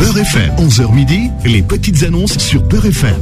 Beurre FM, 11h midi, les petites annonces sur Beurre FM.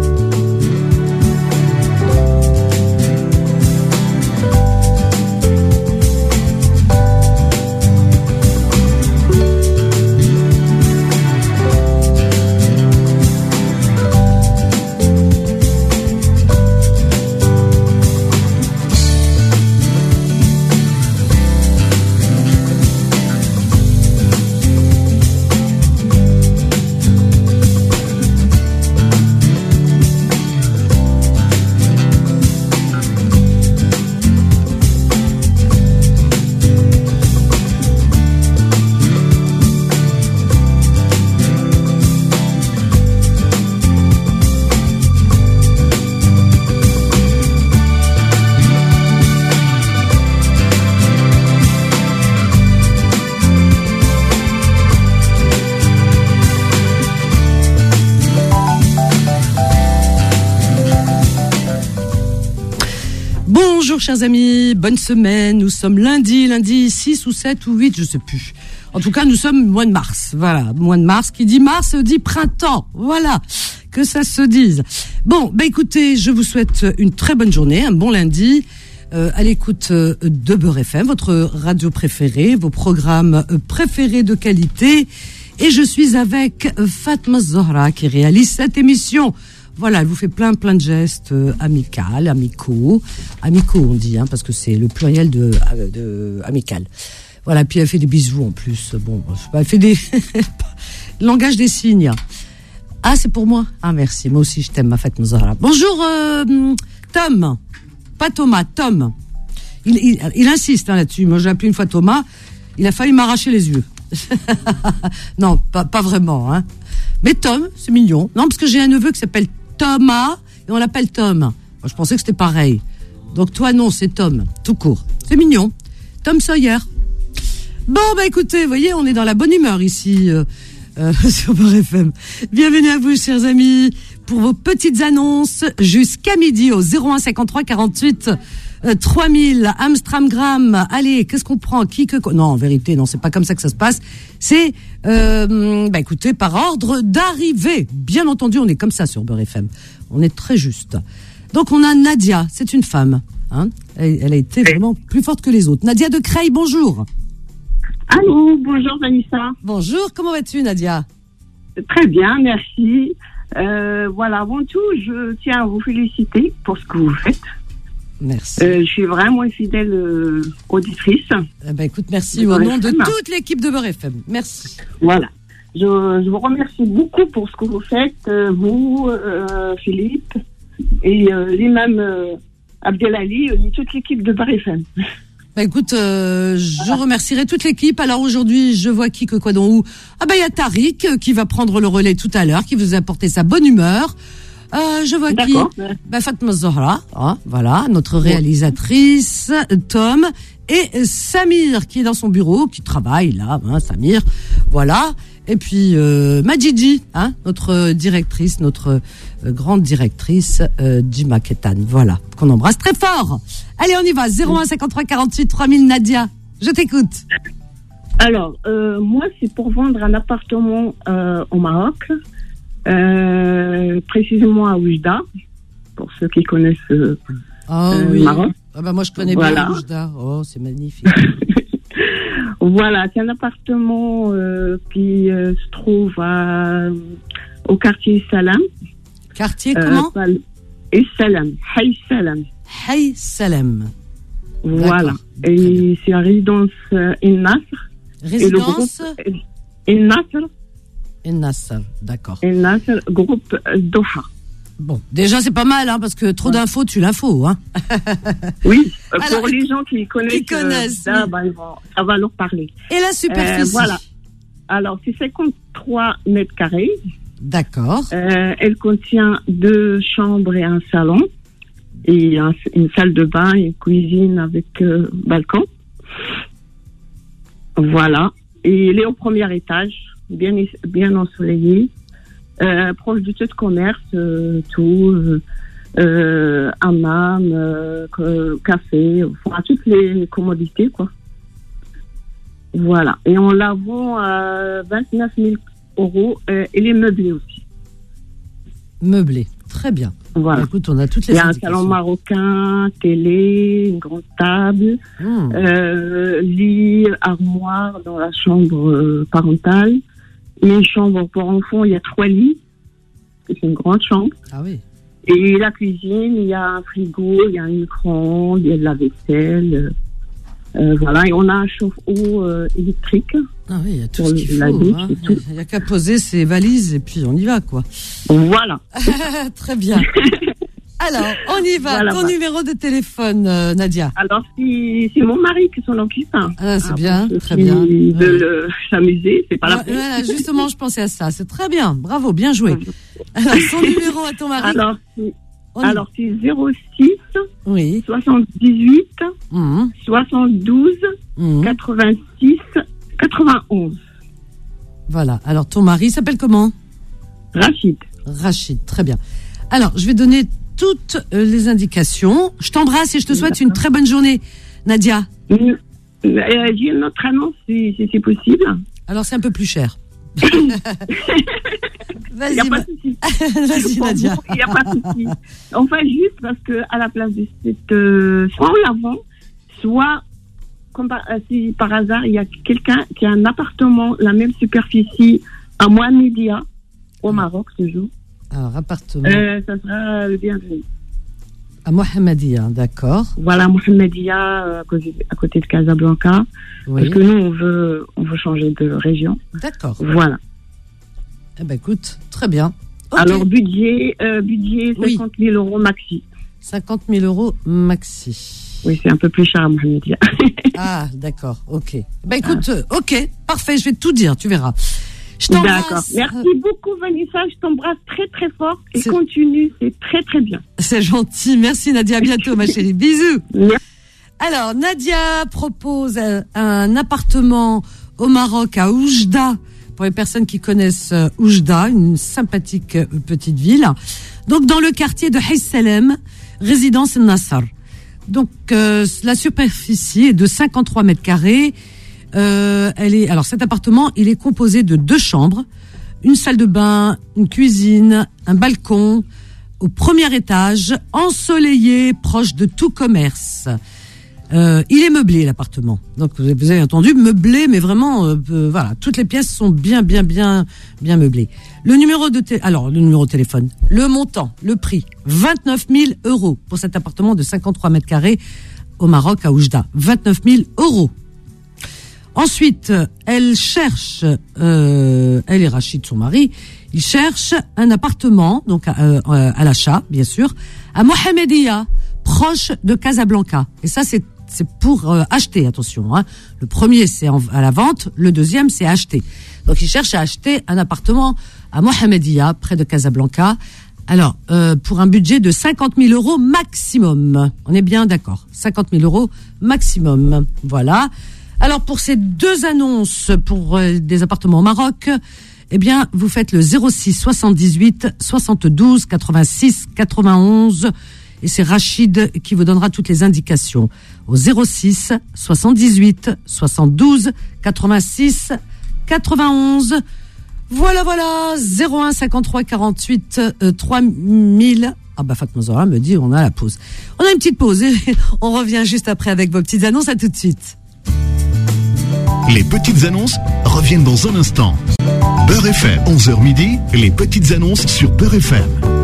Bonjour chers amis, bonne semaine, nous sommes lundi 6 ou 7 ou 8, je sais plus. En tout cas, nous sommes mois de mars, voilà, mois de mars, qui dit mars dit printemps, voilà, que ça se dise. Bon, écoutez, je vous souhaite une très bonne journée, un bon lundi, à l'écoute de Beurre FM, votre radio préférée, vos programmes préférés de qualité, et je suis avec Fatma Zahra qui réalise cette émission. Voilà, elle vous fait plein de gestes amicaux on dit, hein, parce que c'est le pluriel de amical. Voilà, puis elle fait des bisous en plus. Bon, elle fait des langage des signes. Ah, c'est pour moi. Ah, merci. Moi aussi, je t'aime, ma Fatma Zahra. Bonjour, Tom. Pas Thomas, Tom. Il insiste là-dessus. Moi, j'ai appelé une fois Thomas. Il a failli m'arracher les yeux. Non, pas vraiment, hein. Mais Tom, c'est mignon. Non, parce que j'ai un neveu qui s'appelle Thomas et on l'appelle Tom. Moi, je pensais que c'était pareil. Donc toi, non, c'est Tom, tout court. C'est mignon. Tom Sawyer. Bon, écoutez, vous voyez, on est dans la bonne humeur ici sur Beurre FM. Bienvenue à vous, chers amis, pour vos petites annonces jusqu'à midi au 01 53 48 3000 Amstramgram. Allez, qu'est-ce qu'on prend? Non, en vérité, non, c'est pas comme ça que ça se passe. C'est, écoutez, par ordre d'arrivée. Bien entendu, on est comme ça sur Beurre FM. On est très juste. Donc, on a Nadia. C'est une femme, hein. Elle a été vraiment plus forte que les autres. Nadia de Creil, bonjour. Allô, bonjour Vanessa. Bonjour, comment vas-tu, Nadia? Très bien, merci. Voilà, avant tout, je tiens à vous féliciter pour ce que vous faites. Merci. Je suis vraiment une fidèle auditrice. Écoute, merci au nom de toute l'équipe de Beurre FM. Merci. Voilà. Je vous remercie beaucoup pour ce que vous faites, vous, Philippe, et l'imam Abdelali, et toute l'équipe de Beurre FM. Écoute, je remercierai toute l'équipe. Alors aujourd'hui, je vois qui, que, quoi, dont, où. Il y a Tariq qui va prendre le relais tout à l'heure, qui vous a apporté sa bonne humeur. Je vois D'accord. qui Fatma Zahra, hein, voilà, notre réalisatrice, Tom, et Samir qui est dans son bureau, qui travaille là, hein, Samir, voilà. Et puis Majidi, hein, notre directrice, notre grande directrice Dima Ketan, voilà, qu'on embrasse très fort. Allez, on y va, 01 53 48 3000 Nadia, je t'écoute. Alors, moi, c'est pour vendre un appartement au Maroc. Précisément à Oujda, pour ceux qui connaissent oui. Maroc. Moi je connais bien Oujda. Oh, c'est magnifique. Voilà, c'est un appartement qui se trouve au quartier Salam. Quartier comment? Salam. Hay Salam. Hay Salam. Voilà. Et c'est la résidence El-Nasr. Résidence El-Nasr. El-Nasr, d'accord. El-Nasr, groupe Doha. Bon, déjà c'est pas mal, hein, parce que trop d'infos, tu l'info, hein. Oui, alors, pour les gens qui connaissent ça, ça va leur parler. Et la superficie? Voilà. Alors, c'est 53 mètres carrés. D'accord. Elle contient 2 chambres et un salon. Et une salle de bain, une cuisine avec balcon. Voilà. Et elle est au premier étage, bien ensoleillé. Proche du taux de commerce, hammam, café, enfin, toutes les commodités, quoi. Voilà. Et on la vend à 29 000 €. Elle est meublée aussi. Meublé. Très bien. Voilà. Écoute, on a toutes les Il y a un indications. salon marocain, télé, une grande table, lit, armoire dans la chambre parentale, une chambre pour enfants, il y a 3 lits, c'est une grande chambre. Ah oui. Et la cuisine, il y a un frigo, il y a un micro-ondes, il y a de la vaisselle. Voilà, et on a un chauffe-eau électrique. Ah oui, il y a tout Pour ce qu'il la faut. douche Hein. et tout. Il n'y a qu'à poser ses valises et puis on y va, quoi. Voilà. Très bien. Alors, on y va. Voilà, Ton voilà. numéro de téléphone, Nadia. Alors, c'est mon mari qui s'en occupe. Hein. Ah, c'est bien, Pour très ceux bien. qui veulent s'amuser, c'est pas la peine. Voilà, justement, je pensais à ça. C'est très bien. Bravo, bien joué. Alors, son numéro à ton mari. Alors, c'est 06 Oui. 78 Mhm. 72 Mhm. 86 91. Voilà. Alors, ton mari s'appelle comment? Rachid. Rachid. Très bien. Alors, je vais donner toutes les indications. Je t'embrasse et je te souhaite une très bonne journée, Nadia. J'ai une autre annonce, si c'est possible. Alors, c'est un peu plus cher. Il Vas-y, n'y a pas de souci. vas-y, Nadia. Il n'y a pas de souci. Enfin, juste parce que à la place de cette, soit on la vend, soit si par hasard il y a quelqu'un qui a un appartement, la même superficie à Mohamedia, au Maroc toujours. Alors, appartement Ça sera le bienvenu. à Mohamedia, d'accord. Voilà, Mohamedia, à côté de Casablanca. Oui. Parce que nous, on veut changer de région. D'accord. Voilà. Eh ben, écoute, très bien. Ok. Alors, budget 50 Oui. 000 € maxi. 50 000 € maxi. Oui, c'est un peu plus cher à Mohamedia. Ah, d'accord, ok. Ben écoute, ok, parfait, je vais tout dire, tu verras. Je t'embrasse. D'accord. Merci beaucoup, Vanessa. Je t'embrasse très, très fort. Et C'est- continue, c'est très, très bien. C'est gentil, merci Nadia, à bientôt ma chérie, bisous. Merci. Alors, Nadia propose un appartement au Maroc, à Oujda, pour les personnes qui connaissent Oujda, une sympathique petite ville. Donc, dans le quartier de Haïs-Salem, résidence Nassar. Donc, la superficie est de 53 mètres carrés. Alors, cet appartement, il est composé de 2 chambres, une salle de bain, une cuisine, un balcon, au premier étage, ensoleillé, proche de tout commerce. Il est meublé, l'appartement. Donc, vous avez entendu, meublé, mais vraiment, voilà, toutes les pièces sont bien meublées. Le numéro de téléphone, le montant, le prix, 29 000 € pour cet appartement de 53 mètres carrés au Maroc, à Oujda. 29 000 €. Ensuite, elle cherche, elle et Rachid, son mari, ils cherchent un appartement, donc à l'achat, bien sûr, à Mohamedia, proche de Casablanca. Et ça, c'est pour acheter, attention. Hein. Le premier, c'est à la vente. Le deuxième, c'est à acheter. Donc, ils cherchent à acheter un appartement à Mohamedia, près de Casablanca. Alors, pour un budget de 50 000 € maximum. On est bien d'accord. 50 000 € maximum. Voilà. Alors, pour ces 2 annonces pour des appartements au Maroc, eh bien, vous faites le 06 78 72 86 91. Et c'est Rachid qui vous donnera toutes les indications au 06 78 72 86 91. Voilà, 01 53 48 3000. Ah bah Fatma Zahra me dit on a la pause. On a une petite pause et on revient juste après avec vos petites annonces. À tout de suite. Les petites annonces reviennent dans un instant. Beurre FM, 11h midi, les petites annonces sur Beurre FM.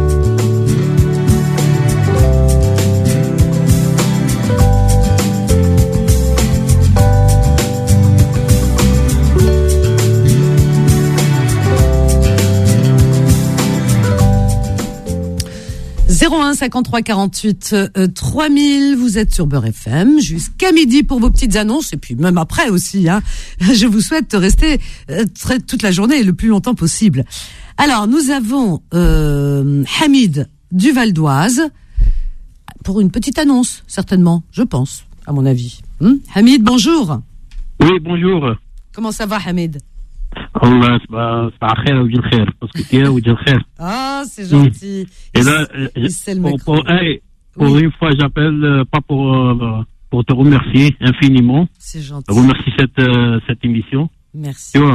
« 01 53 48 3000, vous êtes sur Beurre FM jusqu'à midi pour vos petites annonces et puis même après aussi. Hein. Je vous souhaite de rester toute la journée et le plus longtemps possible. Alors, nous avons Hamid du Val d'Oise pour une petite annonce, certainement, je pense, à mon avis. Hamid, bonjour. Oui, bonjour. Comment ça va, Hamid? Allah, c'est khair ou khair, parce que tu es ou khair. Ah, c'est gentil. Et là, pour une fois, j'appelle pas pour te remercier infiniment. C'est gentil. Remercier cette émission. Merci. Tu vois,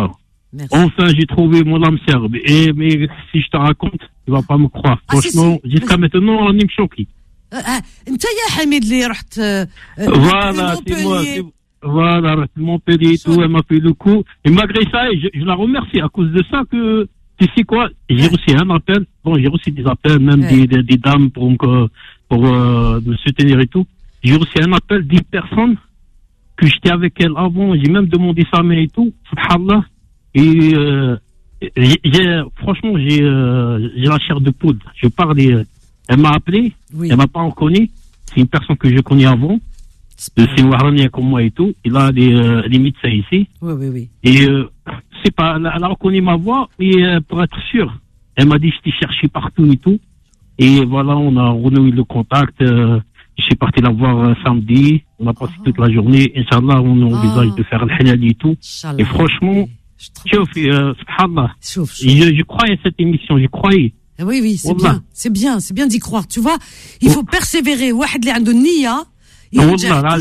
Merci. Enfin, j'ai trouvé mon âme sœur. Mais si je te raconte, tu vas pas me croire. Franchement, jusqu'à maintenant, on est choqué. انت يا حميد اللي رحت Voilà, c'est moi. Voilà, Montpellier et tout, elle m'a fait le coup. Et malgré ça, je la remercie à cause de ça que, tu sais quoi, j'ai reçu un appel. Bon, j'ai reçu des appels, même des dames pour me soutenir et tout. J'ai reçu un appel d'une personne que j'étais avec elle avant. J'ai même demandé sa main et tout. Subhanallah. Et, franchement, j'ai la chair de poule. Je parle, elle m'a appelé. Oui. Elle m'a pas reconnu. C'est une personne que je connais avant. C'est une Wahranien comme moi et tout. Il a des médecins ici. Oui. Et c'est pas, elle a reconnu ma voix. Et pour être sûr, elle m'a dit je t'ai cherché partout et tout. Et voilà, on a renoué le contact. Je suis parti la voir samedi. On a passé toute la journée. Inch'Allah, on envisage de faire le halal et tout. Et franchement, subhanallah, je croyais à cette émission, je croyais. Oui, c'est bien d'y croire. Tu vois, il faut persévérer. واحد اللي عنده النية يرجع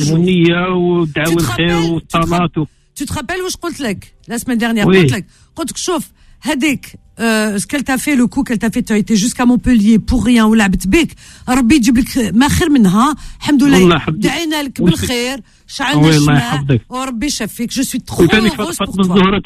toujours. Tu te rappelles où je قلت لك la semaine dernière قلت لك شوف هذيك ce qu'elle t'a fait, le coup qu'elle t'a fait, tu as été jusqu'à Montpellier pour rien ولعبت بك ربي يجيب لك ما خير منها الحمد لله دعينا لك بالخير شعلنا الشمع وربي يشفيك. Je suis trop heureuse pour toi.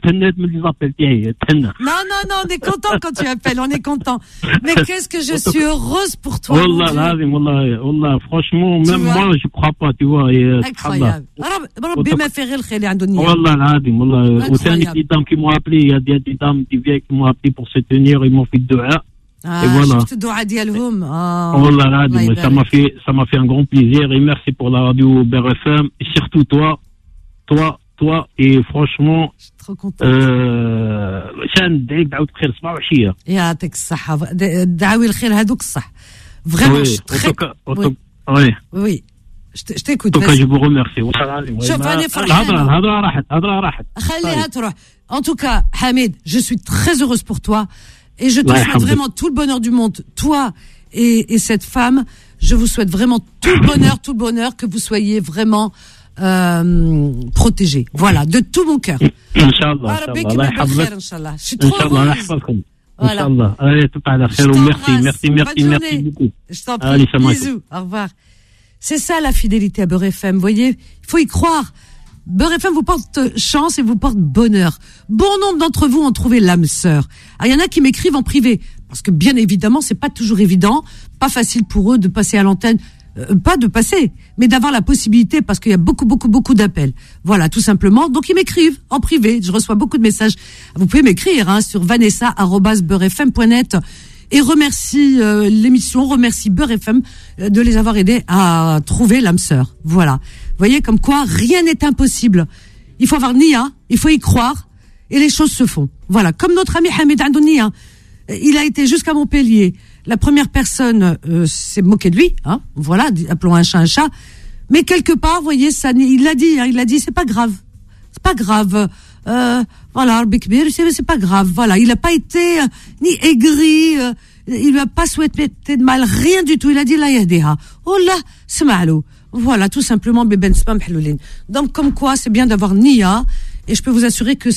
Non, on est content quand tu appelles, on est content. Mais qu'est-ce que je suis heureuse pour toi. Wallah, franchement, même moi je crois pas, tu vois. Incroyable. ربي ما في غير الخير اللي عنده النية. والله العظيم والله. وثاني des dames qui m'ont appelé, il y a des dames qui viennent qui m'ont appelé pour se tenir, ils m'ont fait le dua. Et voilà. شفت الدعاء ديالهم. والله العظيم, ça m'a fait un grand plaisir et merci pour la radio BRFM et surtout toi et franchement je suis trop content. شان دايك دعوة خير صباح وعشية. يعطيك الصحة. دعاوي الخير هذوك الصح. Vraiment, je suis très... Oui. Je t'écoute. En tout cas, je vous remercie. En tout cas, Hamid, je suis très heureuse pour toi et je te souhaite vraiment tout le bonheur du monde, toi et cette femme. Je vous souhaite vraiment tout le bonheur, que vous soyez vraiment protégés. Voilà, de tout mon cœur. Inch'Allah. Je suis trop heureuse. Voilà. Merci beaucoup. Je t'en prie. Bisous. Au revoir. C'est ça la fidélité à Beurre FM. Vous voyez, il faut y croire. Beurre FM vous porte chance et vous porte bonheur. Bon nombre d'entre vous ont trouvé l'âme sœur. Il y en a qui m'écrivent en privé. Parce que bien évidemment, c'est pas toujours évident. Pas facile pour eux de passer à l'antenne. Pas de passer, mais d'avoir la possibilité parce qu'il y a beaucoup d'appels. Voilà, tout simplement. Donc ils m'écrivent en privé. Je reçois beaucoup de messages. Vous pouvez m'écrire sur vanessa@beurrefm.net et remercie l'émission, remercie Beurre FM de les avoir aidés à trouver l'âme sœur. Voilà. Vous voyez comme quoi rien n'est impossible. Il faut avoir Nia, il faut y croire et les choses se font. Voilà, comme notre ami Hamid Andounia. Il a été jusqu'à Montpellier. La première personne s'est moquée de lui, voilà, appelons un chat un chat. Mais quelque part, vous voyez, ça, il l'a dit, c'est pas grave. Voilà, c'est pas grave. Voilà, il n'a pas été ni aigri, il lui a pas souhaité de mal, rien du tout. Il a dit la yahdiha. Oh là, c'est malo. Voilà, tout simplement, beben spam haloulin. Donc, comme quoi, c'est bien d'avoir Nia, et je peux vous assurer que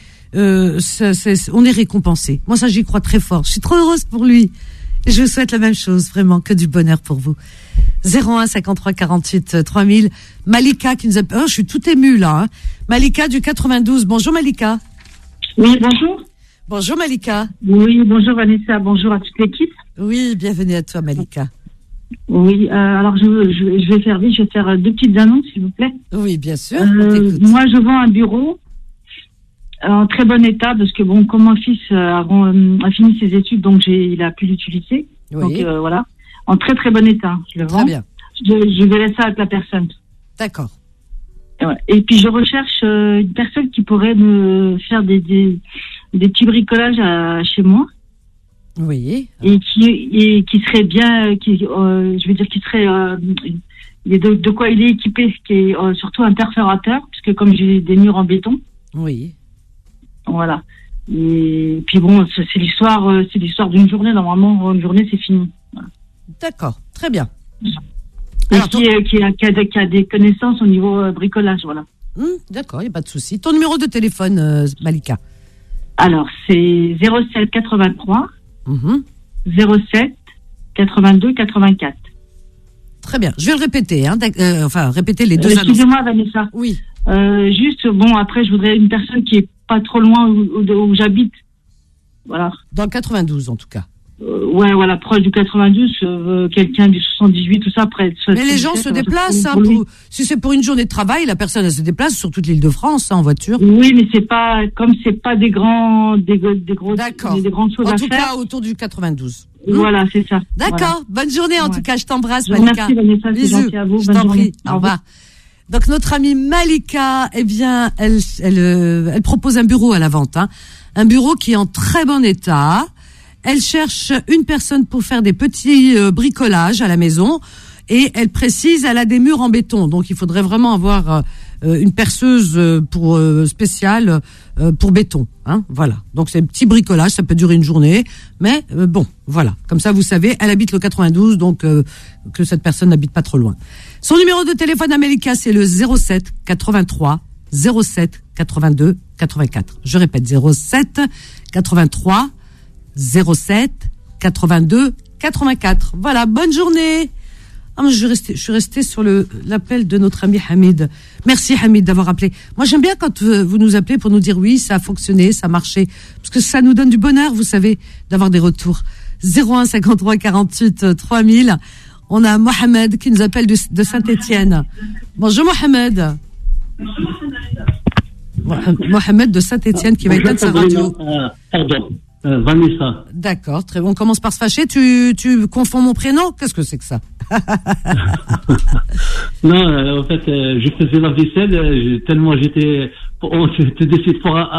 on est récompensé. Moi, ça, j'y crois très fort. Je suis trop heureuse pour lui. Et je vous souhaite la même chose, vraiment, que du bonheur pour vous. 01 53 48 3000. Malika qui nous a... je suis tout émue, là. Malika du 92. Bonjour, Malika. Oui, bonjour. Bonjour, Malika. Oui, bonjour, Vanessa. Bonjour à toute l'équipe. Oui, bienvenue à toi, Malika. Oui, alors je vais faire vite. Je vais faire deux petites annonces, s'il vous plaît. Oui, bien sûr. Moi, je vends un bureau en très bon état parce que comme mon fils a fini ses études, donc il a pu l'utiliser. Oui. Donc voilà, en très très bon état. Je le vends. Très bien. Je vais laisser ça avec la personne. D'accord. Et puis je recherche une personne qui pourrait me faire des petits bricolages chez moi. Oui. Et qui serait bien, je veux dire qui serait de quoi il est équipé, qui est surtout un perforateur, puisque comme j'ai des murs en béton. Oui. Voilà. Et puis bon, c'est l'histoire d'une journée. Normalement, une journée, c'est fini. Voilà. D'accord, très bien. Et alors, qui a des connaissances au niveau bricolage, voilà. D'accord, il n'y a pas de souci. Ton numéro de téléphone, Malika? Alors, c'est 07 83 07 82 84. Très bien. Je vais le répéter, hein. Répéter les deux annonces. Excusez-moi, Vanessa. Oui. Juste, après, je voudrais une personne qui est pas trop loin où j'habite. Voilà. Dans le 92, en tout cas. Ouais, voilà, proche du 92, quelqu'un du 78, tout ça, près. Mais les gens se déplacent, hein, si c'est pour une journée de travail, la personne, elle se déplace sur toute l'île de France, hein, en voiture. Oui, mais c'est pas des grandes choses à faire. En tout cas, autour du 92. Voilà, c'est ça. D'accord. Voilà. Bonne journée, en tout cas, je t'embrasse, Malika. Merci, Vanessa, c'est gentil à vous. Je t'en prie. Au revoir. Donc, notre amie Malika, eh bien, elle propose un bureau à la vente, hein. Un bureau qui est en très bon état. Elle cherche une personne pour faire des petits bricolages à la maison et elle précise, elle a des murs en béton. Donc, il faudrait vraiment avoir une perceuse spéciale pour béton. Hein, voilà. Donc, c'est un petit bricolage, ça peut durer une journée. Mais bon, voilà. Comme ça, vous savez, elle habite le 92, donc que cette personne n'habite pas trop loin. Son numéro de téléphone à Malika, c'est le 07 83 07 82 84. Je répète, 07 83 07 82 84. Voilà, bonne journée. Je suis restée sur l'appel de notre ami Hamid. Merci Hamid d'avoir appelé. Moi j'aime bien quand vous nous appelez pour nous dire oui, ça a fonctionné, ça a marché, parce que ça nous donne du bonheur, vous savez, d'avoir des retours. 01 53 48 3000. On a Mohamed qui nous appelle de Saint-Étienne. Bonjour Mohamed. Mohamed de Saint-Étienne qui va éteindre sa radio. Pardon. Vanessa. D'accord, très bon. On commence par se fâcher. Tu confonds mon prénom? Qu'est-ce que c'est que ça? Non, en fait, je faisais la vaisselle, tellement j'étais décidé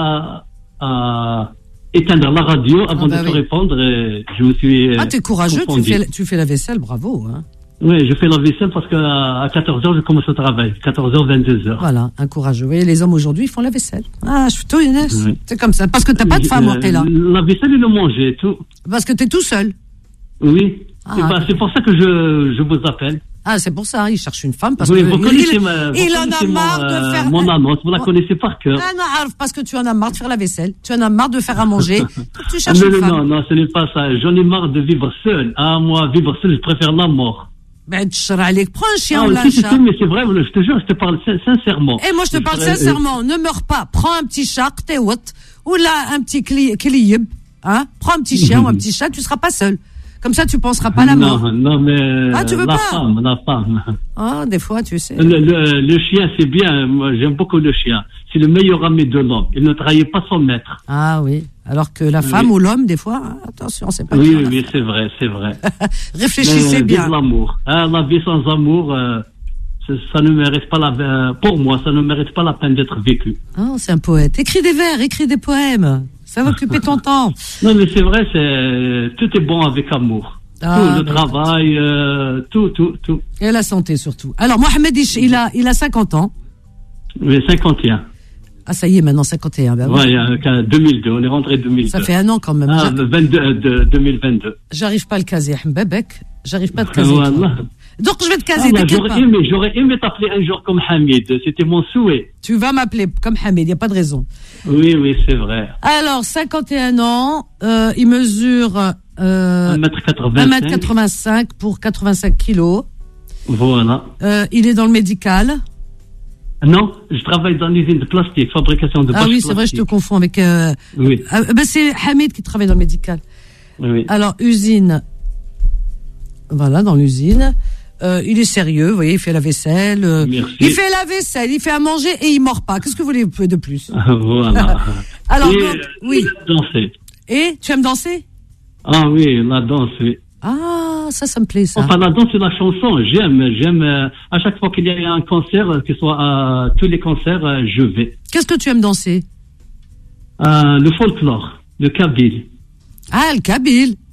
à éteindre la radio avant de te répondre. Je me suis. T'es courageux, tu fais la vaisselle, bravo. Hein. Oui, je fais la vaisselle parce qu'à 14h, je commence le travail. 14h, 22h. Voilà, un courageux. Vous voyez, les hommes aujourd'hui, ils font la vaisselle. Je suis tout honnête. Oui. C'est comme ça. Parce que t'as pas de femme, moi, t'es là. La vaisselle et le manger, tout. Parce que t'es tout seul. Oui. C'est pour ça que je vous appelle. C'est pour ça, il cherche une femme parce oui, que vous connaissez il en a marre de faire mon annonce, vous la connaissez par cœur. Non, parce que tu en as marre de faire la vaisselle, tu en as marre de faire à manger, tu cherches une femme. Non, ce n'est pas ça. J'en ai marre de vivre seul. Moi, vivre seul, je préfère la mort. Prends un chien ou un chat. Mais c'est vrai, je te jure, je te parle sincèrement. Et moi, je te parle sincèrement. Ne meurs pas. Prends un petit chat, ou là, un petit clib, hein. Prends un petit chien ou un petit chat, tu seras pas seul. Comme ça, tu penseras pas à la mort. Non, mais tu veux la pas femme. Des fois, tu sais. Le chien, c'est bien. Moi, j'aime beaucoup le chien. C'est le meilleur ami de l'homme. Il ne trahit pas son maître. Oui. Alors que la femme ou l'homme, des fois, attention, c'est pas. Oui, c'est vrai. Réfléchissez bien. Vive l'amour. La vie sans amour, ça ne mérite pas pour moi, ça ne mérite pas la peine d'être vécu. C'est un poète. Écris des vers, écris des poèmes. Ça va occuper ton temps. Non, mais c'est vrai, tout est bon avec amour. Tout, le travail, tout. Et la santé surtout. Alors, Mohamed, il a 50 ans. Oui, 51. Ça y est, maintenant 51. Ben oui, 2002, on est rentré 2002. Ça fait un an quand même. 2022. J'arrive pas à le caser, Mbebek. J'arrive pas à te caser. Voilà. Donc, je vais te caser, t'inquiète pas. J'aurais aimé t'appeler un jour comme Hamid. C'était mon souhait. Tu vas m'appeler comme Hamid, il n'y a pas de raison. Oui, c'est vrai. Alors, 51 ans, il mesure 1m85 pour 85 kilos. Voilà. Il est dans le médical. Non, je travaille dans l'usine de plastique, fabrication de bâches oui, c'est vrai, je te confonds avec... oui. C'est Hamid qui travaille dans le médical. Oui. Alors, usine... Voilà, dans l'usine. Il est sérieux, vous voyez, il fait la vaisselle. Merci. Il fait la vaisselle, il fait à manger et il mord pas. Qu'est-ce que vous voulez de plus? Voilà. Alors, oui. Danser. Et tu aimes danser? Oui, la danse, oui. Ça me plaît, ça. Enfin, la danse et la chanson, j'aime. À chaque fois qu'il y a un concert, que ce soit à tous les concerts, je vais. Qu'est-ce que tu aimes danser? Le folklore, le kabyle. Le kabyle.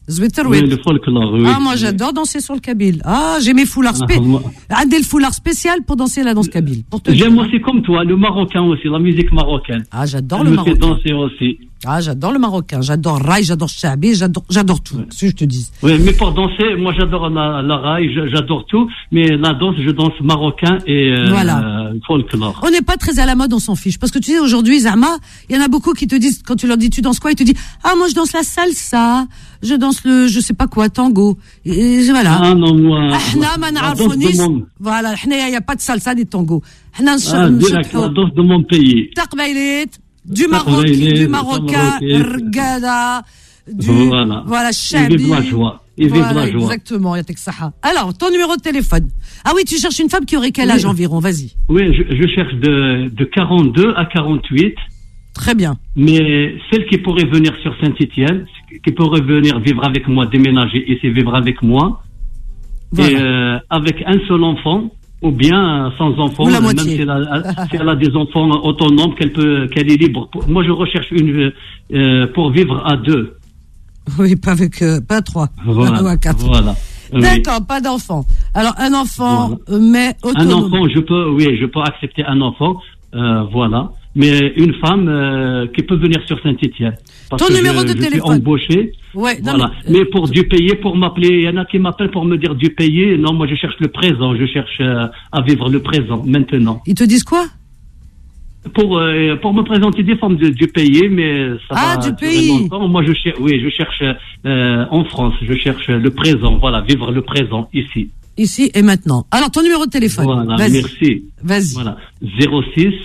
Zwitterwit. Oui, le folklore, oui. Ah, moi, j'adore danser sur le kabyle. Ah, j'ai mes foulards le foulard spécial pour danser la danse kabyle. J'aime aussi comme toi, le marocain aussi, la musique marocaine. Ah, j'adore le marocain. Je fais danser aussi. Ah, j'adore le marocain. J'adore raï, j'adore chabi, j'adore tout. Ouais. Si je te dis. Oui, mais pour danser, moi, j'adore la raï, j'adore tout. Mais la danse, je danse marocain et folklore. On n'est pas très à la mode, on s'en fiche. Parce que tu sais, aujourd'hui, Zama, il y en a beaucoup qui te disent, quand tu leur dis tu danses quoi, ils te disent, ah, moi, je danse la salsa, je danse je sais pas quoi, tango. Et voilà. Ah, non, moi. Voilà, il n'y a pas de salsa ni tango. Direct, la danse de mon pays. Du marocain, Rgada, voilà, Chabi. Il vive la joie. Exactement, alors, ton numéro de téléphone. Ah oui, tu cherches une femme qui aurait quel âge environ, vas-y. Oui, je cherche de 42 à 48. Très bien. Mais celle qui pourrait venir sur Saint-Étienne, qui pourrait venir vivre avec moi, déménager ici, vivre avec moi, voilà. Et avec un seul enfant, ou bien sans enfant, même si elle a des enfants autonomes, qu'elle est libre. Moi, je recherche pour vivre à 2. Oui, pas à 3, ou à 4. Voilà. D'accord, oui. Pas d'enfant. Alors, un enfant, voilà. Mais autonome. Un enfant, je peux accepter un enfant, voilà. Mais une femme qui peut venir sur Saint-Étienne. Ton numéro de téléphone. Je suis embauché. Ouais, non, voilà. Mais pour du payer, pour m'appeler, il y en a qui m'appellent pour me dire du payer. Non, moi je cherche le présent. Je cherche à vivre le présent, maintenant. Ils te disent quoi? Pour me présenter des formes du payer, mais ça va du durer pays. longtemps. Moi je cherche en France. Je cherche le présent. Voilà, vivre le présent ici. Ici et maintenant. Alors ton numéro de téléphone. Voilà, vas-y. Merci. Vas-y. Voilà, 06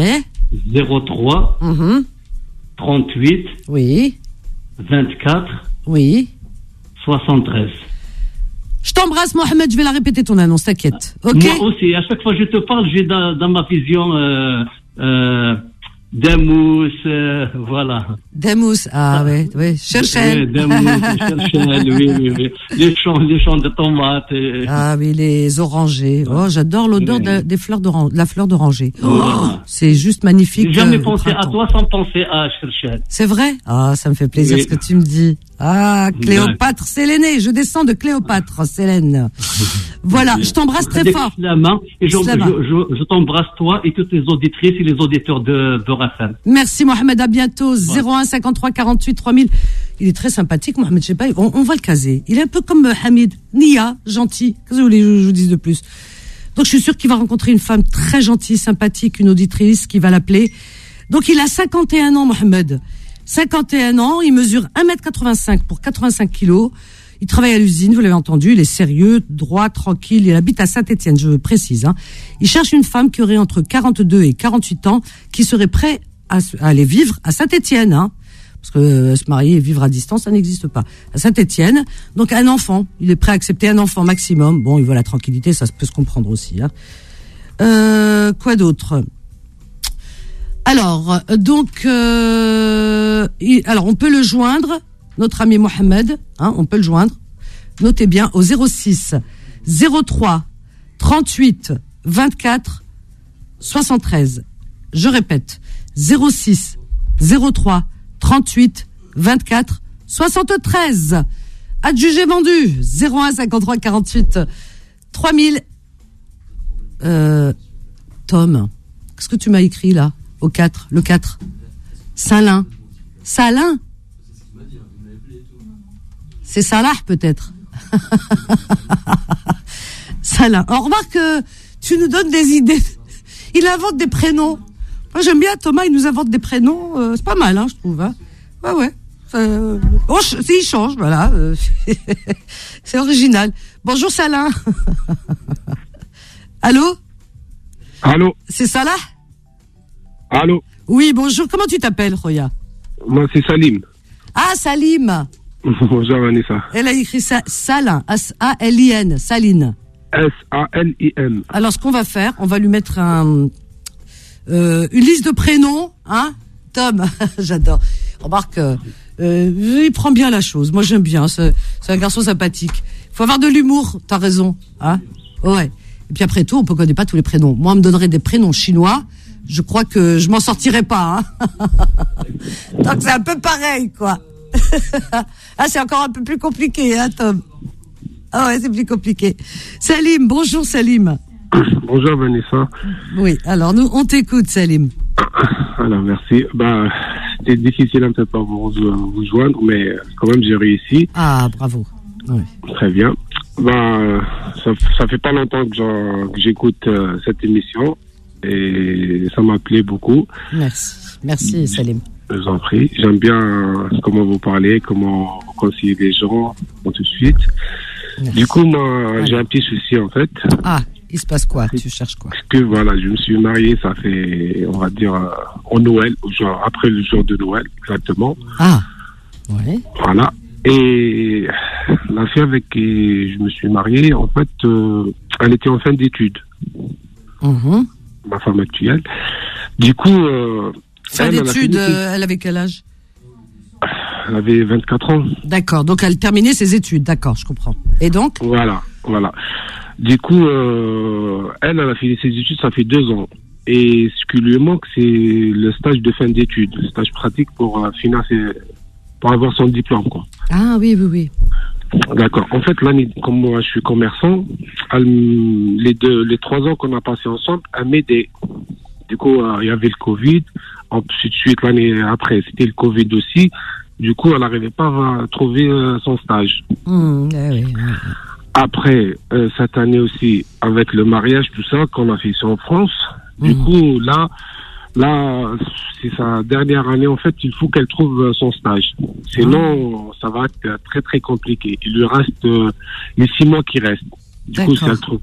03 38 oui 24 oui 73. Je t'embrasse Mohamed, je vais la répéter ton annonce, t'inquiète. Ok. Moi aussi, à chaque fois que je te parle, j'ai dans ma vision Demous, voilà. Demous, oui. Cherchel. Oui, Demous, Cherchel, oui. Les champs de tomates. Ah oui, les orangers. Oh, j'adore l'odeur des fleurs d'oranger, la fleur d'oranger. Oh, c'est juste magnifique. J'ai jamais pensé à toi sans penser à Cherchel. C'est vrai? Ah, ça me fait plaisir ce que tu me dis. Ah, Cléopâtre, c'est l'aîné. Je descends de Cléopâtre, Célène. Voilà, je t'embrasse très fort. La main, et je t'embrasse toi et toutes les auditrices et les auditeurs de RFM. Merci Mohamed, à bientôt. 01 53 48 3000. Il est très sympathique, Mohamed, je sais pas, on va le caser. Il est un peu comme Hamid, Nia, gentil. Qu'est-ce que vous voulez que je vous dise de plus? Donc je suis sûre qu'il va rencontrer une femme très gentille, sympathique, une auditrice qui va l'appeler. Donc il a 51 ans, Mohamed. 51 ans, il mesure 1m85 pour 85 kilos. Il travaille à l'usine, vous l'avez entendu, il est sérieux, droit, tranquille, il habite à Saint-Étienne, je précise. Il cherche une femme qui aurait entre 42 et 48 ans, qui serait prête à aller vivre à Saint-Étienne. Parce que se marier et vivre à distance, ça n'existe pas. À Saint-Étienne, donc un enfant, il est prêt à accepter un enfant maximum. Bon, il veut la tranquillité, ça peut se comprendre aussi. Quoi d'autre ? Alors, donc, alors on peut le joindre, notre ami Mohamed, on peut le joindre. Notez bien au 06 03 38 24 73. Je répète, 06 03 38 24 73. Adjugé vendu 01 53 48 3000. Tom, qu'est-ce que tu m'as écrit là? Au 4, le 4. Salin. Salin? C'est Salah peut-être. Salin. On remarque que tu nous donnes des idées. Il invente des prénoms. Moi j'aime bien Thomas, il nous invente des prénoms. C'est pas mal, je trouve. Ouais. Il change, voilà. C'est original. Bonjour Salin. Allô? Allô? C'est Salah? Allô? Oui, bonjour. Comment tu t'appelles, Roya? Moi, c'est Salim. Ah, Salim. Bonjour, Vanessa. Elle a écrit ça, Salin, S-A-L-I-N, Saline. S-A-L-I-N. Alors, ce qu'on va faire, on va lui mettre une liste de prénoms, Tom, j'adore. Remarque, il prend bien la chose. Moi, j'aime bien. C'est un garçon sympathique. Il faut avoir de l'humour, t'as raison, Ouais. Et puis après tout, on ne connaît pas tous les prénoms. Moi, on me donnerait des prénoms chinois. Je crois que je m'en sortirais pas. Donc c'est un peu pareil, quoi. Ah, c'est encore un peu plus compliqué, hein, Tom? Ah ouais, c'est plus compliqué. Salim, bonjour Salim. Bonjour Vanessa. Oui, alors nous, on t'écoute Salim. Alors merci. C'était difficile un peu pour vous joindre, mais quand même j'ai réussi. Ah, bravo. Oui. Très bien. Ça fait pas longtemps que j'écoute cette émission et ça m'a plu beaucoup. Merci Salim. Je vous en prie. J'aime bien comment vous parlez, comment vous conseillez les gens, tout de suite. Merci. Du coup, moi, j'ai un petit souci en fait. Ah. Il se passe quoi? Tu cherches quoi? Parce que voilà, je me suis marié, ça fait, on va dire, en Noël, après le jour de Noël, exactement. Ah, ouais. Voilà. Et la fille avec qui je me suis marié, en fait, elle était en fin d'études. Ma femme actuelle. Du coup, fin d'études, elle avait quel âge? Elle avait 24 ans. D'accord, donc elle terminait ses études, d'accord, je comprends. Et donc? Voilà. Du coup, elle a fini ses études, ça fait 2 ans. Et ce qui lui manque, c'est le stage de fin d'études, le stage pratique pour financer, pour avoir son diplôme, quoi. Ah oui. D'accord. En fait, l'année, comme moi, je suis commerçant, les 3 ans qu'on a passé ensemble, elle m'aidait. Du coup, il y avait le Covid. Ensuite, l'année après, c'était le Covid aussi. Du coup, elle n'arrivait pas à trouver son stage. Oui. Après, cette année aussi, avec le mariage, tout ça, qu'on a fait ici en France, du coup, là, c'est sa dernière année, en fait, il faut qu'elle trouve son stage. Sinon, ça va être très, très compliqué. Il lui reste les 6 mois qui restent. Du coup, si elle trouve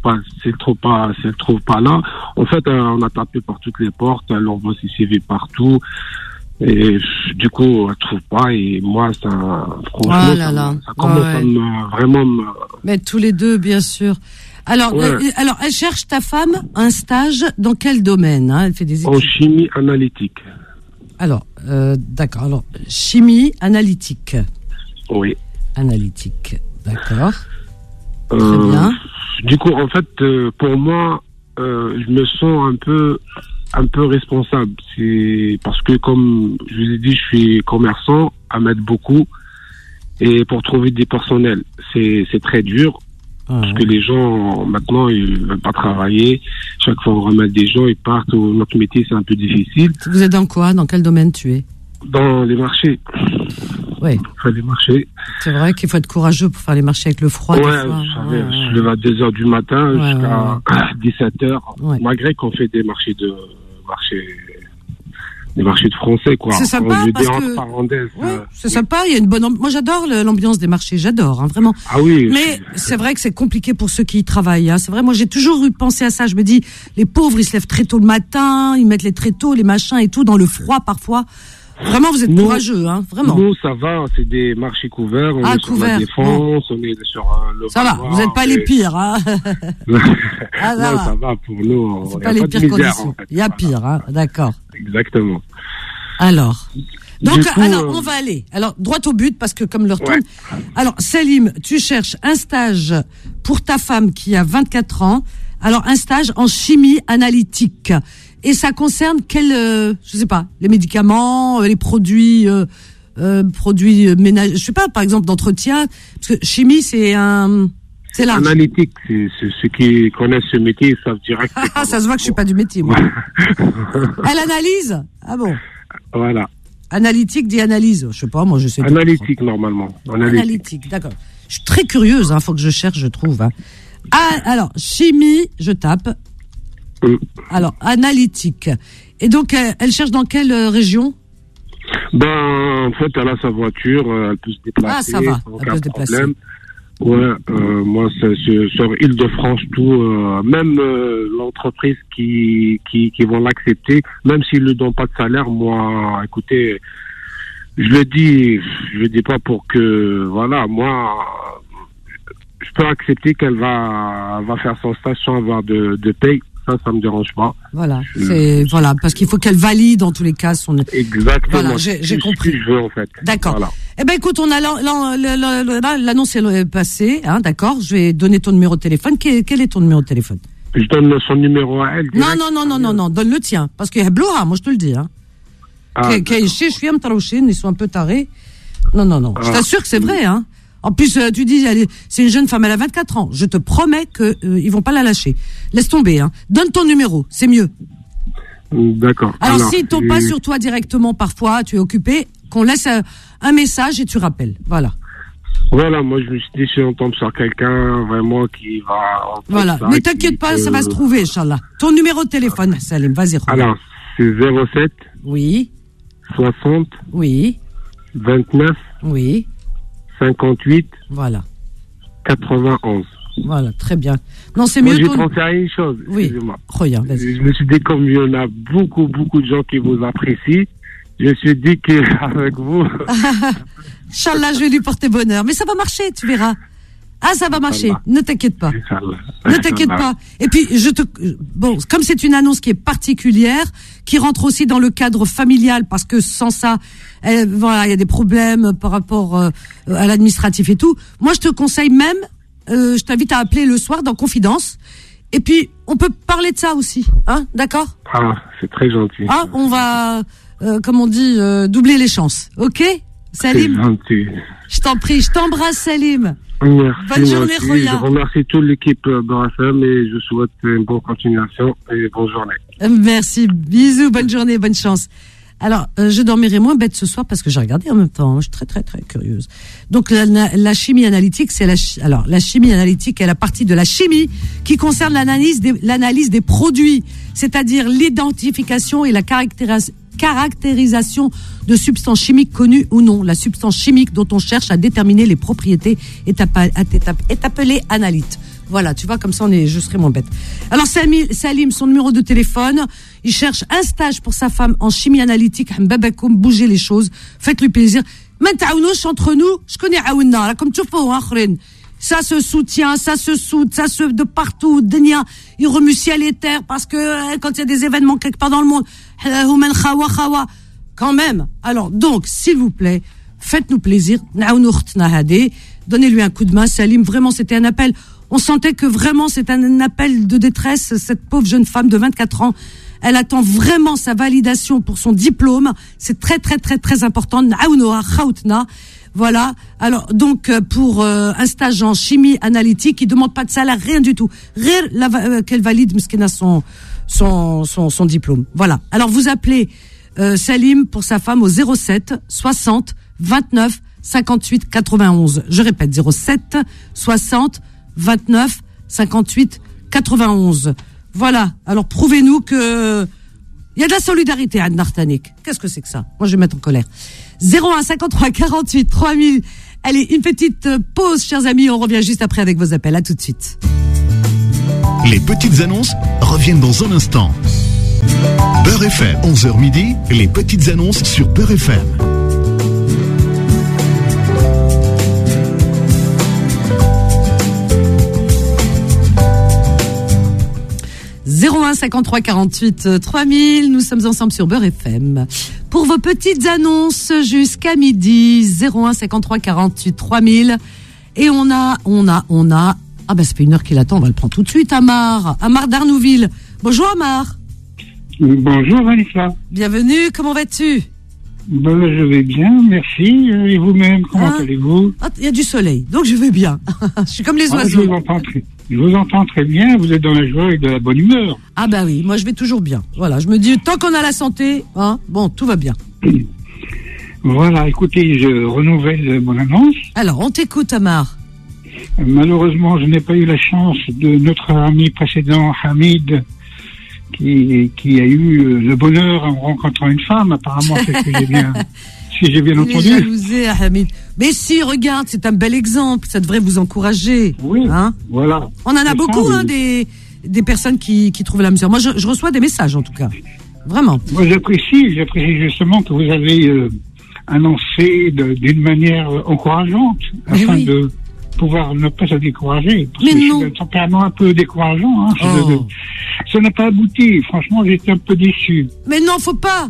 pas là, en fait, on a tapé par toutes les portes, elle envoie ses CV partout. Et du coup, elle trouve pas. Et moi, ça, franchement, ça commence à vraiment me... Mais tous les deux, bien sûr. Alors, alors, elle cherche, ta femme, un stage dans quel domaine, hein? Elle fait des études. En chimie analytique. Alors, d'accord. Alors, chimie analytique. Oui. Analytique, d'accord. Très bien. Du coup, en fait, pour moi, je me sens un peu responsable. C'est parce que, comme je vous ai dit, je suis commerçant, à m'aide beaucoup. Et pour trouver des personnels, c'est très dur. Parce que les gens, maintenant, ils veulent pas travailler. Chaque fois, on remet des gens, ils partent. Notre métier, c'est un peu difficile. Vous êtes dans quoi? Dans quel domaine tu es? Dans les marchés. Oui. Faire des marchés. C'est vrai qu'il faut être courageux pour faire les marchés avec le froid. Ouais, je me lève à 2h du matin jusqu'à 17h. Ouais. Malgré qu'on fait des marchés de français, quoi. C'est sympa parce que c'est sympa, il y a une bonne moi j'adore l'ambiance des marchés, j'adore, hein, vraiment. Ah oui. Mais c'est vrai que c'est compliqué pour ceux qui y travaillent, hein. C'est vrai, moi j'ai toujours eu pensé à ça, je me dis les pauvres, ils se lèvent très tôt le matin, ils mettent les tréteaux, les machins et tout dans le froid parfois. Vraiment, vous êtes courageux, hein, vraiment. Nous, ça va, c'est des marchés couverts, on est sur la Défense, on est sur le ça va, vous n'êtes pas les pires, hein. Ça va pour nous. C'est pas les pires conditions. En fait. Il y a pire, hein, d'accord. Exactement. Alors, donc, alors, on va aller. Alors, droit au but, parce que comme le retourne. Alors, Salim, tu cherches un stage pour ta femme qui a 24 ans. Alors, un stage en chimie analytique. Et ça concerne je sais pas, les médicaments, les produits ménagers, je sais pas, par exemple, d'entretien. Parce que chimie, c'est large. Analytique, c'est ceux qui connaissent ce métier, ils savent direct. Ça se voit que je suis pas du métier, moi. Elle analyse? Ah bon? Voilà. Analytique dit analyse. Je sais pas, moi je sais. Analytique, normalement. Analytique, d'accord. Je suis très curieuse, hein, faut que je cherche, je trouve. Hein. Ah, alors, chimie, je tape. Alors, analytique. Et donc, elle cherche dans quelle région? En fait, elle a sa voiture, elle peut se déplacer. Ah, ça va, elle peut se déplacer. Problème. Ouais, moi, c'est sur Île-de-France, tout, même l'entreprise qui vont l'accepter, même s'ils ne donnent pas de salaire, moi, écoutez, je le dis pas pour que, voilà, moi, je peux accepter qu'elle va faire son stage sans avoir de paye. Ça me dérange pas. Voilà, voilà, parce qu'il faut qu'elle valide en tous les cas son. Exactement. Voilà, j'ai compris. Ce que je veux en fait. D'accord. Voilà. Eh ben écoute, on a l'annonce est passée, hein, d'accord. Je vais donner ton numéro de téléphone. Quel est ton numéro de téléphone? Je donne son numéro à elle. Non, donne le tien, parce qu'il y a bloha, moi je te le dis, hein. Ils sont un peu tarés. Non. Je t'assure que c'est vrai, hein. En plus, tu dis, c'est une jeune femme, elle a 24 ans. Je te promets que ils vont pas la lâcher. Laisse tomber, hein. Donne ton numéro, c'est mieux. D'accord. Alors s'ils tombent pas sur toi directement, parfois, tu es occupé, qu'on laisse un message et tu rappelles. Voilà. Voilà, moi je me suis dit si on tombe sur quelqu'un vraiment qui va... Voilà, ne t'inquiète pas, ça va se trouver, Inch'Allah. Ton numéro de téléphone, Salim, vas-y. Alors, c'est 07 oui 60 oui 29 oui 58 voilà 91. Voilà, très bien. Non, c'est moi, mieux. J'ai pensé à une chose, excusez-moi. Regarde, vas-y. Je me suis dit, comme il y en a beaucoup de gens qui vous apprécient, je me suis dit qu'avec vous... Inch'Allah, je vais lui porter bonheur. Mais ça va marcher, tu verras. Ah, ça va marcher. Ne t'inquiète pas. Ne t'inquiète pas. Et puis, bon, comme c'est une annonce qui est particulière, qui rentre aussi dans le cadre familial, parce que sans ça, voilà, il y a des problèmes par rapport à l'administratif et tout. Moi, je te conseille même, je t'invite à appeler le soir dans Confidence. Et puis, on peut parler de ça aussi, hein, d'accord? Ah, c'est très gentil. Ah, on va, comme on dit, doubler les chances. Ok, Salim? C'est gentil. Je t'en prie, je t'embrasse, Salim. Merci. Bonne journée, Roya. Je remercie toute l'équipe BRFM et je souhaite une bonne continuation et bonne journée. Merci, bisous, bonne journée, bonne chance. Alors, je dormirai moins bête ce soir parce que j'ai regardé en même temps. Je suis très, très, très curieuse. Donc, la chimie analytique, c'est la chimie analytique est la partie de la chimie qui concerne l'analyse des produits, c'est-à-dire l'identification et la caractérisation de substances chimiques connues ou non. La substance chimique dont on cherche à déterminer les propriétés est appelée analyte. Voilà, tu vois, comme ça je serai moins bête. Alors Salim, son numéro de téléphone, il cherche un stage pour sa femme en chimie analytique. Bougez les choses, faites-lui plaisir. Entre nous, je connais Aouna, là, comme tu fais, ça se soutient, ça se soude, ça se de partout. Il remue ciel et terre parce que quand il y a des événements quelque part dans le monde, quand même. Alors donc, s'il vous plaît, faites-nous plaisir. Donnez-lui un coup de main, Salim. Vraiment, c'était un appel. On sentait que vraiment c'est un appel de détresse. Cette pauvre jeune femme de 24 ans, elle attend vraiment sa validation pour son diplôme. C'est très très très très important. Voilà. Alors donc pour un stage en chimie analytique, il demande pas de salaire, rien du tout. Qu'elle valide Mskina son diplôme. Voilà. Alors vous appelez Salim pour sa femme au 07 60 29 58 91. Je répète 07 60 29 58 91. Voilà. Alors prouvez-nous que il y a de la solidarité à Nartanik. Qu'est-ce que c'est que ça? Moi je vais mettre en colère. 01 53 48 3000. Allez, une petite pause, chers amis. On revient juste après avec vos appels. À tout de suite. Les petites annonces reviennent dans un instant. Beurre FM, 11h midi, les petites annonces sur Beurre FM. 01 53 48 3000, nous sommes ensemble sur Beurre FM. Pour vos petites annonces jusqu'à midi, 01 53 48 3000. Et on a, ah ben ça fait 1 heure qu'il attend, on va le prendre tout de suite, Amar d'Arnouville. Bonjour Amar. Bonjour Vanessa. Bienvenue, comment vas-tu? Je vais bien, merci. Et vous-même, comment allez-vous? Il y a du soleil, donc je vais bien. Je suis comme les oiseaux. Je vous entends très bien, vous êtes dans la joie et de la bonne humeur. Ah bah oui, moi je vais toujours bien. Voilà, je me dis, tant qu'on a la santé, bon, tout va bien. Voilà, écoutez, je renouvelle mon annonce. Alors, on t'écoute, Amar. Malheureusement, je n'ai pas eu la chance de notre ami précédent, Hamid, qui a eu le bonheur en rencontrant une femme, apparemment, c'est ce que j'ai bien entendu. Il est jalousé, Hamid. Mais si, regarde, c'est un bel exemple, ça devrait vous encourager. Oui, voilà. On en a beaucoup, des personnes qui trouvent la mesure. Moi, je reçois des messages, en tout cas. Vraiment. Moi, j'apprécie justement que vous avez annoncé d'une manière encourageante, afin de pouvoir ne pas se décourager. Parce que c'est un tempérament un peu décourageant. Ça n'a pas abouti. Franchement, j'étais un peu déçu. Mais non, faut pas.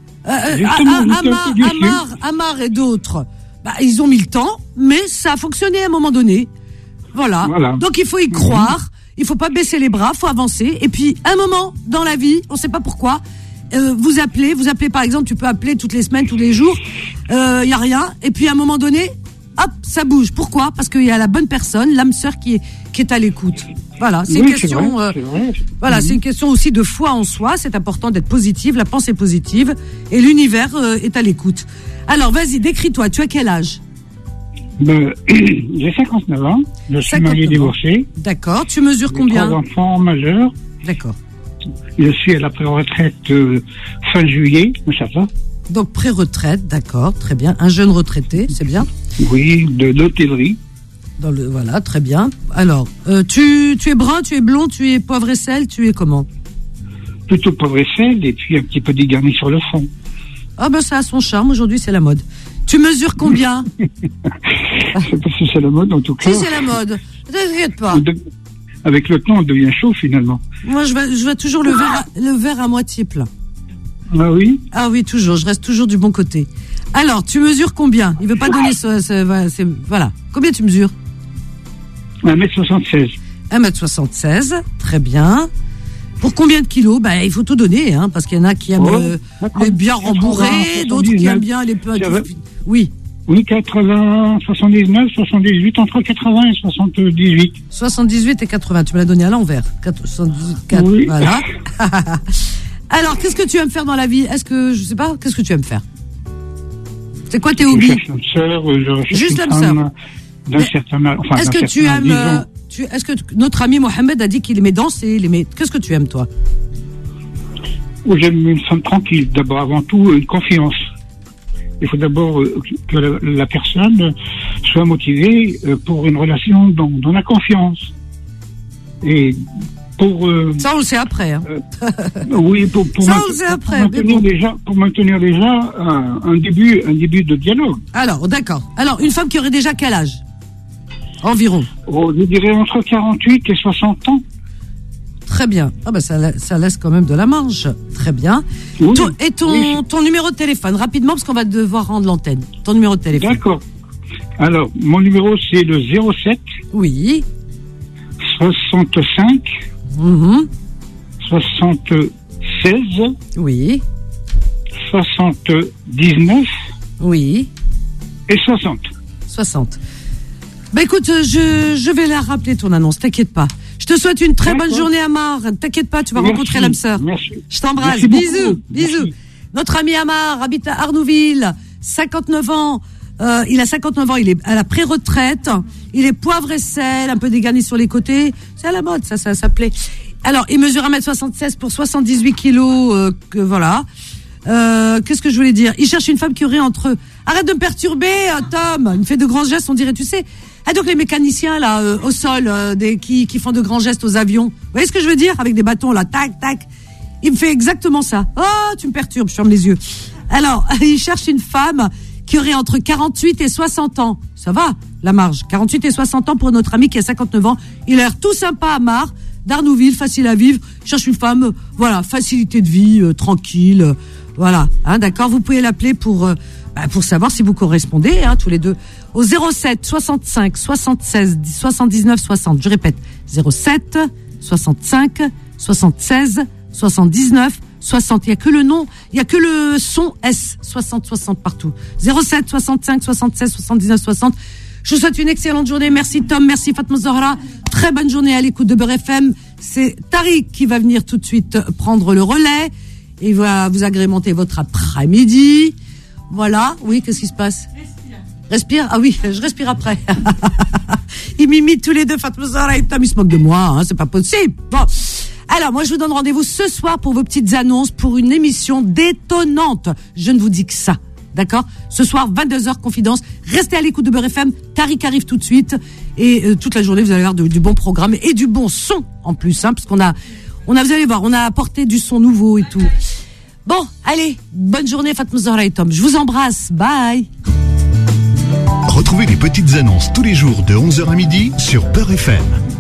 Amar et d'autres, ils ont mis le temps, mais ça a fonctionné à un moment donné. Voilà. Donc il faut y croire. Il faut pas baisser les bras, faut avancer. Et puis, un moment dans la vie, on sait pas pourquoi, vous appelez par exemple, tu peux appeler toutes les semaines, tous les jours, y a rien, et puis à un moment donné, hop, ça bouge. Pourquoi ? Parce qu'il y a la bonne personne, l'âme sœur qui est à l'écoute. Voilà, c'est une question. C'est vrai. Voilà, c'est une question aussi de foi en soi. C'est important d'être positive, la pensée positive, et l'univers est à l'écoute. Alors, vas-y, décris-toi. Tu as quel âge ? J'ai 59 ans. Je suis marié divorcé. D'accord. Tu mesures combien ? 3 enfants majeurs. D'accord. Je suis à la pré-retraite fin juillet, mais ça va. Donc pré-retraite, d'accord, très bien. Un jeune retraité, c'est bien. Oui, de l'hôtellerie. Voilà, très bien. Alors, tu es brun, tu es blond, tu es poivre et sel, tu es comment ? Plutôt poivre et sel, et puis un petit peu dégarni sur le fond. Ah ben ça a son charme, aujourd'hui c'est la mode. Tu mesures combien ? Je sais pas si c'est la mode en tout cas. Si c'est la mode, ne t'inquiète pas. Avec le temps, on devient chaud finalement. Moi je vois toujours le verre à moitié plein. Ah oui ? Ah oui, toujours, je reste toujours du bon côté. Alors, tu mesures combien ? Il veut pas donner voilà. Combien tu mesures ? 1m76. 1m76, très bien. Pour combien de kilos ? Il faut tout donner, hein, parce qu'il y en a qui aiment les bien rembourrés, d'autres qui aiment bien les peu... Oui. Oui, 80, 79, 78, entre 80 et 78. 78 et 80, tu me l'as donné à l'envers. 74, oui. Voilà. Alors, qu'est-ce que tu aimes faire dans la vie ? Qu'est-ce que tu aimes faire ? C'est quoi tes hobbies ? Je cherche une sœur, je recherche juste une l'âme femme d'un certain âge. Enfin, est-ce que tu aimes... Est-ce que notre ami Mohamed a dit qu'il aimait danser, Qu'est-ce que tu aimes, toi ? J'aime une femme tranquille. D'abord, avant tout, une confiance. Il faut d'abord que la personne soit motivée pour une relation dans la confiance. Et pour... ça, on le sait après. Hein. Oui, pour maintenir déjà un début de dialogue. Alors, d'accord. Alors, une femme qui aurait déjà quel âge ? Environ. Je dirais entre 48 et 60 ans. Très bien. Ah ben ça laisse quand même de la marge. Très bien. Oui. Ton numéro de téléphone, rapidement, parce qu'on va devoir rendre l'antenne. Ton numéro de téléphone. D'accord. Alors, mon numéro, c'est le 07. Oui. 65. 76. Oui. 79. Oui. Et 60. 60. Écoute, je vais la rappeler ton annonce, t'inquiète pas. Je te souhaite une très bonne journée, Amar. T'inquiète pas, tu vas rencontrer l'âme sœur. Merci. Je t'embrasse. Merci bisous. beaucoup. Bisous. Merci. Notre ami Amar habite à Arnouville, 59 ans. Il a 59 ans, il est à la pré-retraite. Il est poivre et sel, un peu dégarni sur les côtés. C'est à la mode, ça plaît. Alors, il mesure 1m76 pour 78 kilos, voilà. Qu'est-ce que je voulais dire ? Il cherche une femme qui aurait entre... Arrête de me perturber, Tom. Il me fait de grands gestes, on dirait, tu sais. Ah, donc les mécaniciens, là, au sol, qui font de grands gestes aux avions. Vous voyez ce que je veux dire ? Avec des bâtons, là, tac, tac. Il me fait exactement ça. Oh, tu me perturbes, je ferme les yeux. Alors, il cherche une femme qui aurait entre 48 et 60 ans. Ça va, la marge. 48 et 60 ans pour notre ami qui a 59 ans. Il a l'air tout sympa, Amar, d'Arnouville, facile à vivre. Il cherche une femme, voilà, facilité de vie, tranquille. Voilà, hein, d'accord. Vous pouvez l'appeler pour savoir si vous correspondez, hein, tous les deux, au 07 65 76 79 60. Je répète, 07 65 76 79 60. Il y a que le nom, il y a que le son S 60 60 partout. 07 65 76 79 60. Je vous souhaite une excellente journée. Merci Tom, merci Fatma Zahra. Très bonne journée à l'écoute de Beurre FM. C'est Tariq qui va venir tout de suite prendre le relais et va vous agrémenter votre après-midi. Voilà. Oui, qu'est-ce qui se passe ? Respire. Ah oui, je respire après. Ils m'imitent tous les deux, Fatma Zahra et Tom, ils se moquent de moi, hein, c'est pas possible. Bon. Alors, moi, je vous donne rendez-vous ce soir pour vos petites annonces pour une émission détonnante. Je ne vous dis que ça. D'accord ? Ce soir, 22h, confidence. Restez à l'écoute de Beurre FM. Tariq arrive tout de suite. Et toute la journée, vous allez avoir du bon programme et du bon son en plus. Hein, parce qu'on a, vous allez voir, on a apporté du son nouveau et tout. Bon, allez, bonne journée, Fatma Zahra et Tom. Je vous embrasse. Bye. Retrouvez les petites annonces tous les jours de 11h à midi sur Beurre FM.